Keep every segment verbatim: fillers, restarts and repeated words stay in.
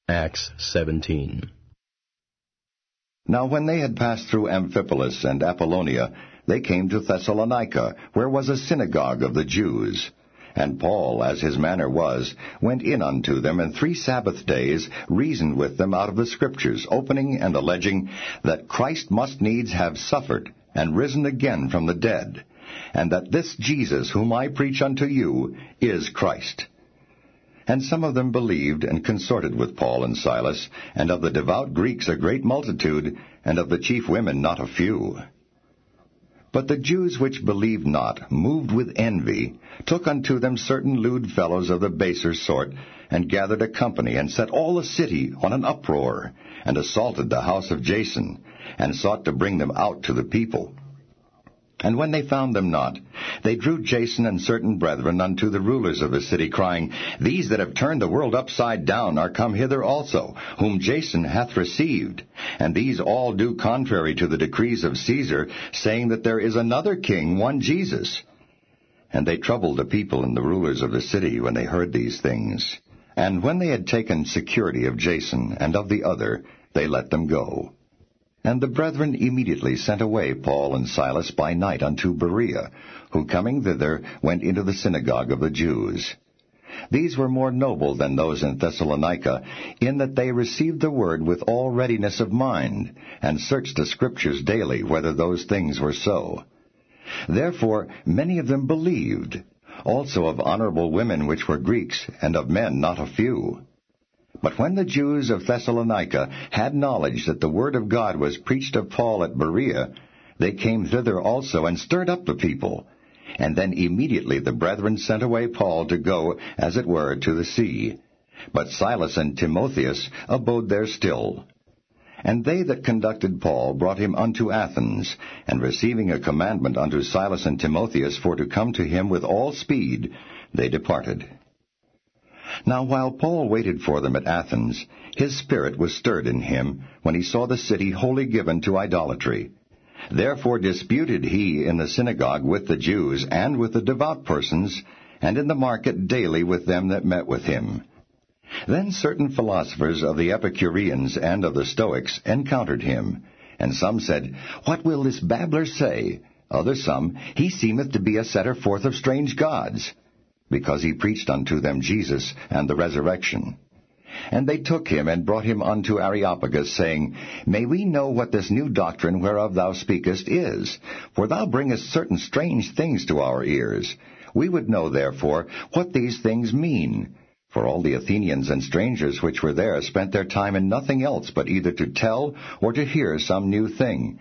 Acts seventeen. Now when they had passed through Amphipolis and Apollonia, they came to Thessalonica, where was a synagogue of the Jews. And Paul, as his manner was, went in unto them, and three Sabbath days reasoned with them out of the Scriptures, opening and alleging that Christ must needs have suffered, and risen again from the dead, and that this Jesus whom I preach unto you is Christ. And some of them believed, and consorted with Paul and Silas, and of the devout Greeks a great multitude, and of the chief women not a few. But the Jews which believed not, moved with envy, took unto them certain lewd fellows of the baser sort, and gathered a company, and set all the city on an uproar, and assaulted the house of Jason, and sought to bring them out to the people. And when they found them not, they drew Jason and certain brethren unto the rulers of the city, crying, These that have turned the world upside down are come hither also, whom Jason hath received. And these all do contrary to the decrees of Caesar, saying that there is another king, one Jesus. And they troubled the people and the rulers of the city when they heard these things. And when they had taken security of Jason and of the other, they let them go. And the brethren immediately sent away Paul and Silas by night unto Berea, who coming thither went into the synagogue of the Jews. These were more noble than those in Thessalonica, in that they received the word with all readiness of mind, and searched the Scriptures daily whether those things were so. Therefore many of them believed, also of honorable women which were Greeks, and of men not a few. But when the Jews of Thessalonica had knowledge that the word of God was preached of Paul at Berea, they came thither also, and stirred up the people. And then immediately the brethren sent away Paul to go, as it were, to the sea. But Silas and Timotheus abode there still. And they that conducted Paul brought him unto Athens, and receiving a commandment unto Silas and Timotheus for to come to him with all speed, they departed. Now while Paul waited for them at Athens, his spirit was stirred in him, when he saw the city wholly given to idolatry. Therefore disputed he in the synagogue with the Jews, and with the devout persons, and in the market daily with them that met with him. Then certain philosophers of the Epicureans and of the Stoics encountered him, and some said, What will this babbler say? Others some, He seemeth to be a setter forth of strange gods, because he preached unto them Jesus and the resurrection. And they took him and brought him unto Areopagus, saying, May we know what this new doctrine whereof thou speakest is? For thou bringest certain strange things to our ears. We would know, therefore, what these things mean. For all the Athenians and strangers which were there spent their time in nothing else but either to tell or to hear some new thing.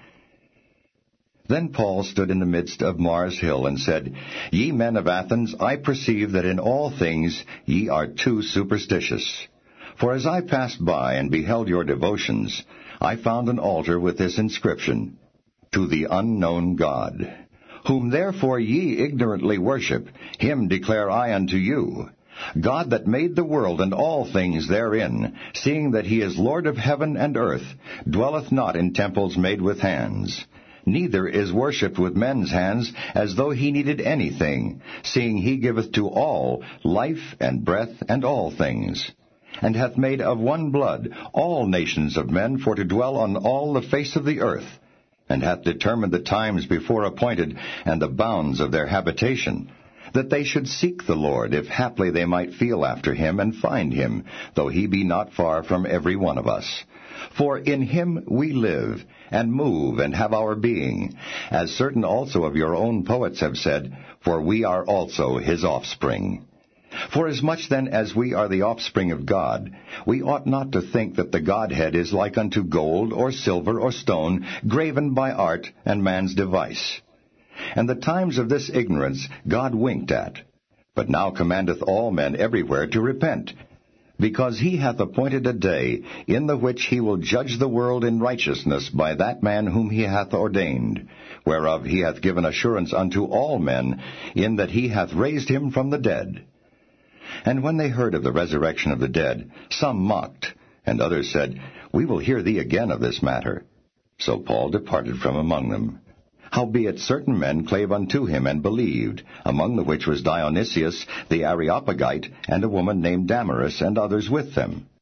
Then Paul stood in the midst of Mars Hill, and said, Ye men of Athens, I perceive that in all things ye are too superstitious. For as I passed by and beheld your devotions, I found an altar with this inscription, To the unknown God. Whom therefore ye ignorantly worship, him declare I unto you. God that made the world and all things therein, seeing that he is Lord of heaven and earth, dwelleth not in temples made with hands. Neither is worshipped with men's hands, as though he needed anything, seeing he giveth to all life and breath and all things, and hath made of one blood all nations of men for to dwell on all the face of the earth, and hath determined the times before appointed and the bounds of their habitation, that they should seek the Lord, if haply they might feel after him and find him, though he be not far from every one of us. For in him we live, and move, and have our being, as certain also of your own poets have said, for we are also his offspring. Forasmuch then as we are the offspring of God, we ought not to think that the Godhead is like unto gold, or silver, or stone, graven by art and man's device. And the times of this ignorance God winked at, but now commandeth all men everywhere to repent, because he hath appointed a day in the which he will judge the world in righteousness by that man whom he hath ordained, whereof he hath given assurance unto all men, in that he hath raised him from the dead. And when they heard of the resurrection of the dead, some mocked, and others said, We will hear thee again of this matter. So Paul departed from among them. Howbeit certain men clave unto him and believed, among the which was Dionysius the Areopagite, and a woman named Damaris, and others with them.